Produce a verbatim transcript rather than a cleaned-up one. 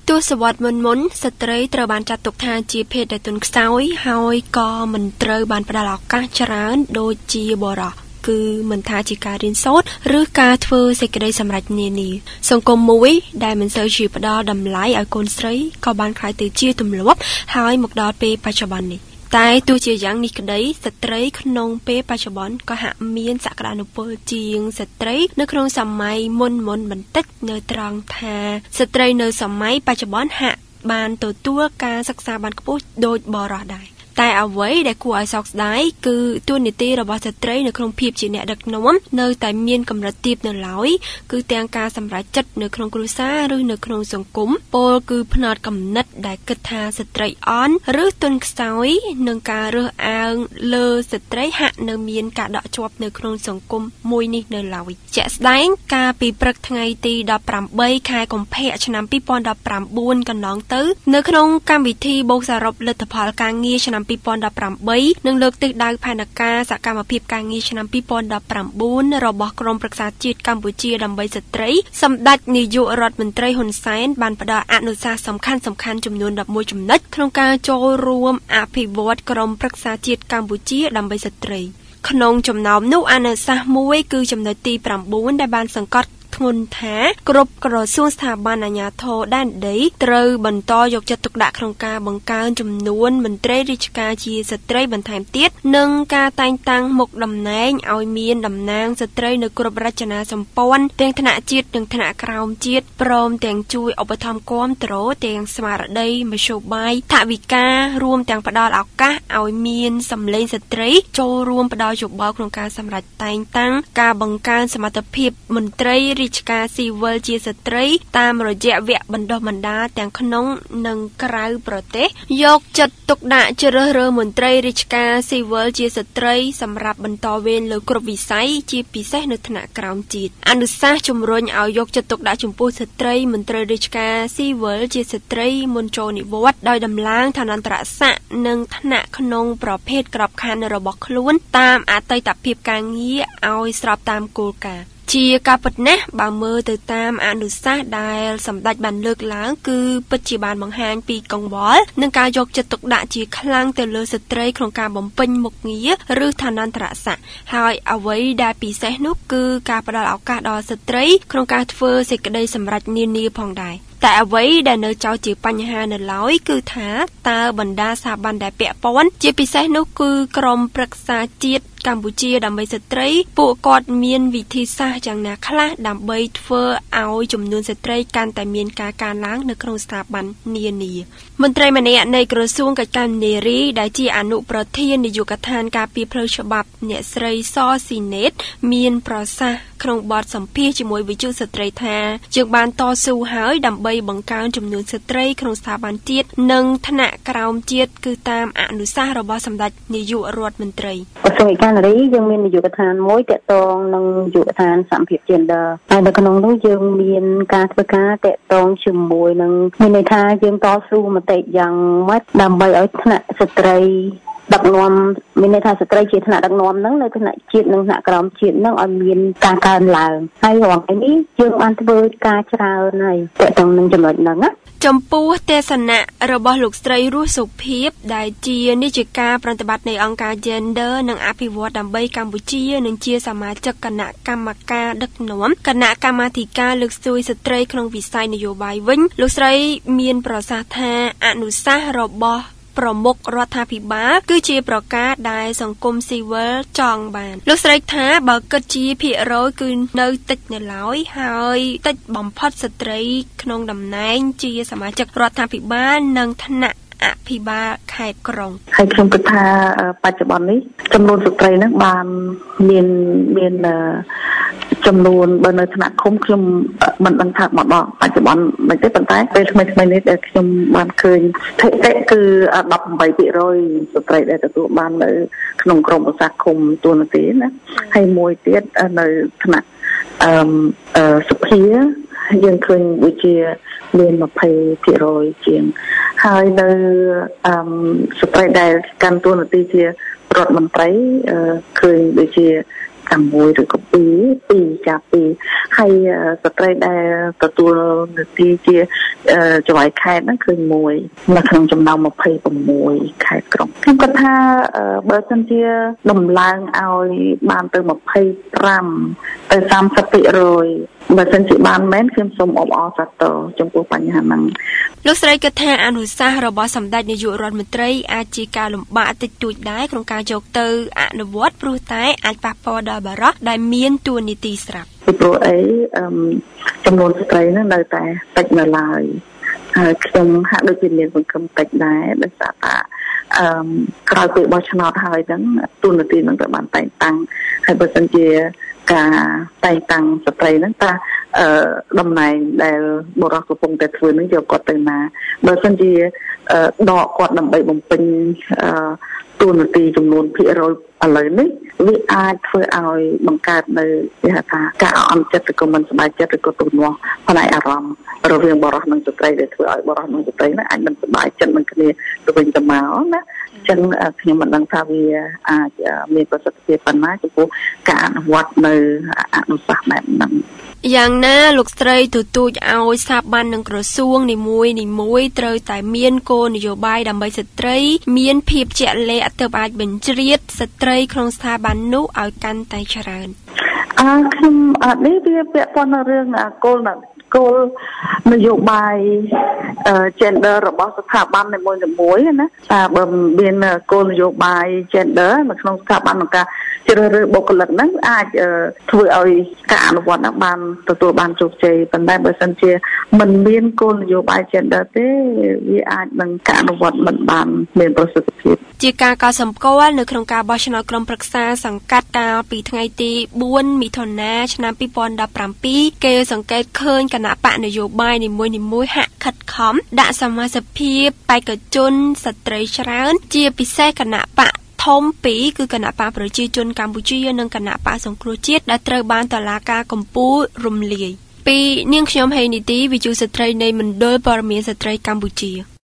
ទស្សវត្សមុនមុនស្ត្រីត្រូវបានចាត់ទុកថាជាភេទដែលទន់ខ្សោយហើយក៏មិនត្រូវបានផ្ដល់ឱកាសច្រើនដូចជាបុរសគឺមិនថាជាការរៀនសូត្រឬការធ្វើសេចក្តីសម្រេចនានាសង្គមមួយដែលមិនសូវជាផ្ដល់តម្លៃឲ្យកូនស្រីក៏បានក្លាយទៅជាទម្លាប់ហើយមកដល់ពេលបច្ចុប្បន្ននេះតែទោះជាយ៉ាងនេះក្តីស្ត្រីក្នុងពេលបច្ចុប្បន្នក៏ហាក់មានសក្តានុពលជាងស្ត្រីនៅក្នុងសម័យមុនមុនបន្តិចនៅត្រង់ថាស្ត្រីនៅសម័យបច្ចុប្បន្នហាក់បានទទួលការសិក្សាបានខ្ពស់ដូចបុរសដែរតែអ្វីដែលគួរឲ្យសោកស្ដាយគឺតួនាទីរបស់ស្ត្រីនៅក្នុងភាពជាអ្នកដឹកនាំនៅតែមានកម្រិតទាបនៅឡើយគឺទាំងការសម្រេចចិត្តនៅក្នុងគ្រួសារឬនៅក្នុងសង្គមពោលគឺផ្នត់គំនិតដែលគិតថាស្ត្រីអន់ឬទន់ខ្សោយនឹងការរើសអើងលើស្ត្រីហាក់នៅមានការដកជាប់នៅក្នុងសង្គមមួយនេះនៅឡើយជាក់ស្ដែងកាលពីព្រឹកថ្ងៃទីដប់ប្រាំបីខែកុម្ភៈឆ្នាំពីរពាន់ដប់ប្រាំបួនកន្លងទៅនៅក្នុងកម្មវិធីបូកសរុបលទ្ធផលការងារឆ្នាំពីរពាន់ដប់ប្រាំបីនិងលើកទិសដៅផែនការសកម្មភាពការងារឆ្នាំពីរពាន់ដប់ប្រាំបួនរបស់ក្រមប្រឹក្សាជាតិកម្ពុជាដើម្បីស្ត្រីសម្ដេចនាយករដ្ឋមន្ត្រីហ៊ុនសែនបានផ្ដល់អនុសាសន៍សំខាន់សំខាន់ចំនួនដប់មួយចំណុចក្នុងការចូលរួមអភិវឌ្ឍក្រមប្រឹក្សាជាតិកម្ពុជាដើម្បីស្ត្រីក្នុងចំណោមនោះអនុសាសន៍មួយគឺចំណុចទីប្រាំបួនដែលបានសង្កត់ធ្ងន់ថាគ្រប់ក្រសួងស្ថាប័នអាជ្ញាធរដែនដីត្រូវបន្តយកចិត្តទុកដាក់ក្នុងការបង្កើនចំនួនមន្ត្រីរាជការជាស្ត្រីបន្ថែមទៀតនិងការតែងតាំងមុខតំណែងឲ្យមានតំណាងស្ត្រីនៅគ្រប់រចនាសម្ព័ន្ធទាំងថ្នាក់ជាតិនិងថ្នាក់ក្រោមជាតិព្រមទាំងជួយឧបត្ថម្ភគាំទ្រទាំងស្មារតីមធ្យោបាយថវិការួមទាំងផ្ដល់ឱកាសឲ្យមានសម្លេងស្ត្រីចូលរួមផ្ដល់យោបល់ក្នុងការសម្រេចតែងតាំងការបង្កើនសមត្ថភាពមន្ត្រីរាជការស៊ីវិលជាស្ត្រីតាមរយៈវគ្គបណ្ដុះបណ្ដាលទាំងក្នុងនិងក្រៅប្រទេសយកចិត្តទុកដាក់ជ្រើសរើសមន្ត្រីរាជការស៊ីវិលជាស្ត្រីសម្រាប់បន្តវេនលើគ្រប់វិស័យជាពិសេសនៅថ្នាក់ក្រោមជាតិអនុសាសន៍ជំរុញឲ្យយកចិត្តទុកដាក់ចំពោះស្ត្រីមន្ត្រីរាជការស៊ីវិលជាស្ត្រីមុនចូលនិវត្តន៍ដោយដំឡើងឋានន្តរស័ក្តិនិងថ្នាក់ក្នុងប្រភេទក្របខ័ណ្ឌរបស់ខ្លួនតាមអតីតភាពការងារឲ្យស្របតាមគោលការណ៍ជាការពិតណាស់បើមើលទៅតាមអនុសាសន៍ដែលសម្ដេចបានលើកឡើងគឺពិតជាបានបង្ហាញពីកង្វល់និងការយកចិត្តទុកដាក់ជាខ្លាំងទៅលើស្ត្រីក្នុងការបំពេញមុខងារឬឋានន្តរស័ក្តិហើយអ្វីដែលពិសេសនោះគឺការផ្ដល់ឱកាសដល់ស្ត្រីក្នុងការធ្វើសេចក្តីសម្រេចនានាផងដែរតែអ្វីដែលនៅចោទជាបញ្ហានៅឡើយគឺថាតើបណ្ដាស្ថាប័នដែលពាក់ព័ន្ធជាពិសេសនោះគឺក្រមប្រឹក្សាជាតិកម្ពុជាដើម្បីស្ត្រីពួកគាត់មានវិធីសាស្ត្រយ៉ាងណាខ្លះដើម្បីធ្វើឲ្យចំនួនស្ត្រីកាន់តែមានការកើនឡើងនៅក្នុងស្ថាប័ននានាមន្ត្រីម្នាក់នៃក្រសួងកិច្ចការនារីដែលជាអនុប្រធាននាយកដ្ឋានការពារផ្លូវច្បាប់អ្នកស្រីសស៊ីណេតមានប្រសាសន៍ក្នុងបទសម្ភាសន៍ជាមួយវិទ្យុស្ត្រីថាយើងបានតស៊ូហើយដើម្បីបង្កើនចំនួនស្ត្រីក្នុងស្ថាប័នជាតិនិងថ្នាក់ក្រោមជាតិគឺតាមអនុសាសន៍របស់សម្ដេចនាយករដ្ឋមន្ត្រីក្រសួងកិច្ចការនារីយើងមាននាយកដ្ឋានមួយទាក់ទងនឹងនាយកដ្ឋានសម្ភារ gender ហើយនៅក្នុងនោះយើងមានការធ្វើការទាក់ទងជាមួយនឹងមានន័យថាយើងតស៊ូមតិយ៉ាងម៉េចដើម្បីឲ្យថ្នាក់ស្ត្រីដឹកនាំមានន័យថាស្ត្រីជាថ្នាក់ដឹកនាំហ្នឹងនៅថ្នាក់ជាតិនិងថ្នាក់ក្រោមជាតិហ្នឹងឲ្យមានការកើនឡើងហើយរងនេះយើងបានធ្វើការច្រើនហើយទាក់ទងនឹងចំណុចហ្នឹងណាចំពោះទេសនៈរបស់លោកស្រីរស់សុភិបដែលជានាយិកាប្រតិបត្តិនៃអង្គការ Gender និងអភិវឌ្ឍដើម្បីកម្ពុជានិងជាសមាជិកគណៈកម្មការដឹកនាំគណៈកម្មាធិការលើកស្ទួយស្ត្រីក្នុងវិស័យនយោបាយវិញលោកស្រីមានប្រសាសន៍ថាអនុសាសន៍របស់ប្រមុខរដ្ឋាភិបាលគឺជាប្រការដែលសង្គមស៊ីវិលចង់បានលោកស្រីថាបើគិតជាភាគរយគឺនៅតិចនៅឡើយហើយតិចបំផុតស្ត្រីក្នុងតំណែងជាសមាជិករដ្ឋាភិបាលនិងថ្នាក់អភិបាលខេត្តក្រុងហើយខ្ញុំគិតថាបច្ចុប្បន្ននេះចំនួនស្ត្រីហ្នឹងបានមានមានចំនួនបើនៅថ្នាក់ឃុំខ្ញុំមិនដឹងថាមកដល់បច្ចុប្បន្នមិនទេប៉ុន្តែពេលថ្មីថ្មីនេះដែលខ្ញុំបានឃើញស្ថិតិគឺដប់ប្រាំពីរយស្ត្រីដែលទទួលបាននៅក្នុងក្រមប្រសាឃុំទួលនីតិណាហើយមួយទៀតនៅថ្នាក់អឺសុភាយើងឃើញដូចជាមានยี่สิบភាគរយ ជាងហើយនៅអឺស្ត្រីដែលកាន់តួនាទីជារដ្ឋមន្ត្រីឃើញដូចជាតាំងមួយឬក៏ពីរពីរចាពីរហើយស្ត្រីដែលទទួលនីតិជាចៅហ្វាយខេត្តហ្នឹងគឺមួយនៅក្នុងចំណោមยี่สิบหกខេត្តក្រុងខ្ញុំគិតថាបើសិនជាដំឡើងឲ្យបានទៅยี่สิบห้าទៅ สามสิบភាគរយ បើសិនជាបានមែនខ្ញុំសូមអបអរសាទរចំពោះបញ្ហាហ្នឹងលោកស្រីគិតថាអនុសាសន៍របស់សម្ដេចនាយករដ្ឋមន្ត្រីអាចជាការលំបាកតិចតួចដែរក្នុងការយកទៅអនុវត្តព្រោះតែអាចប៉ះពាល់ដល់បរិសុទ្ធដែលមានតួនាទីស្រាប់ពីព្រោះអីចំនួនស្ត្រីហ្នឹងនៅតែតិចនៅឡើយហើយខ្ញុំហាក់ដូចជាមានសង្ឃឹមតិចដែរដោយសារថាអឺក្រោយពីបោះឆ្នោតហើយហ្នឹងតួនាទីហ្នឹងក៏បានតែងតាំងហើយបើសិនជាការតែងតាំងស្ត្រីហ្នឹងតាអឺតំណែងដែលបរិសុទ្ធកំពុងតែធ្វើហ្នឹងយកគាត់ទៅណាបើសិនជាដកគាត់ដើម្បីបំពេញអឺតួនាទីចំនួនភាគរយឥឡូវនេះវាអាចធ្វើឲ្យបង្កើតនៅគេហៅថាការអន់ចិត្តឬក៏មិនសប្បាយចិត្តឬក៏ទំនាស់ផ្នែកអារម្មណ៍រវាងបរិសុទ្ធនិងស្ត្រីដែលធ្វើឲ្យបរិសុទ្ធនិងស្ត្រីហ្នឹងអាចមិនសប្បាយចិត្តនឹងគ្នាទៅវិញទៅមកណាចឹងខ្ញុំមិនដឹងថាវាអាចមានប្រសិទ្ធភាពប៉ុណ្ណាចំពោះការអនុវត្តនៅអនុសាសន៍បែបហ្នឹងយ៉ាងណាលោកស្រីទទូចឲ្យស្ថាប័ននិងក្រសួងនីមួយនីមួយត្រូវតែមានគោលនយោបាយដើម្បីស្ត្រីមានភាពជាក់លាក់ទើបអាចបញ្ជ្រាបស្ត្រីក្នុងស្ថាប័ននោះឲ្យកាន់តែច្រើនអើខ្ញុំអត់នេះវាពាក់ព័ន្ធនឹងរឿងគោលគោលនយោបាយ gender របស់ស្ថាប័ននីមួយៗណាថាបើមានគោលនយោបាយ gender នៅក្នុងស្ថាប័នក្នុងការជ្រើសរើសបុគ្គលិកហ្នឹងអាចធ្វើឲ្យការអនុវត្តហ្នឹងបានទទួលបានជោគជ័យប៉ុន្តែបើសិនជាមិនមានគោលនយោបាយ gender ទេវាអាចនឹងការអនុវត្តមិនបានមានប្រសិទ្ធភាពជាការកត់សម្គាល់នៅក្នុងការបោះឆ្នោតក្រុមប្រឹក្សាសង្កាត់កាលពីថ្ងៃទីបួនមិថុនាឆ្នាំពីរពាន់ដប់ប្រាំពីរគេសង្កេតឃើញគណៈបកនយោបាយនីមួយៗហាក់ខិតខំដាក់សមាជិកភាពបេក្ខជនស្ត្រីច្រើនជាពិសេសគណៈបកធំពីរគឺគណៈបកប្រជាជនកម្ពុជានិងគណៈបកសង្គ្រោះជាតិដែលត្រូវបានតុលាការកំពូលរំលាយពីនាងខ្ញុំហេនីទីវិទ្យុស្ត្រីនៃមណ្ឌលព័ត៌មានស្ត្រីកម្ពុជា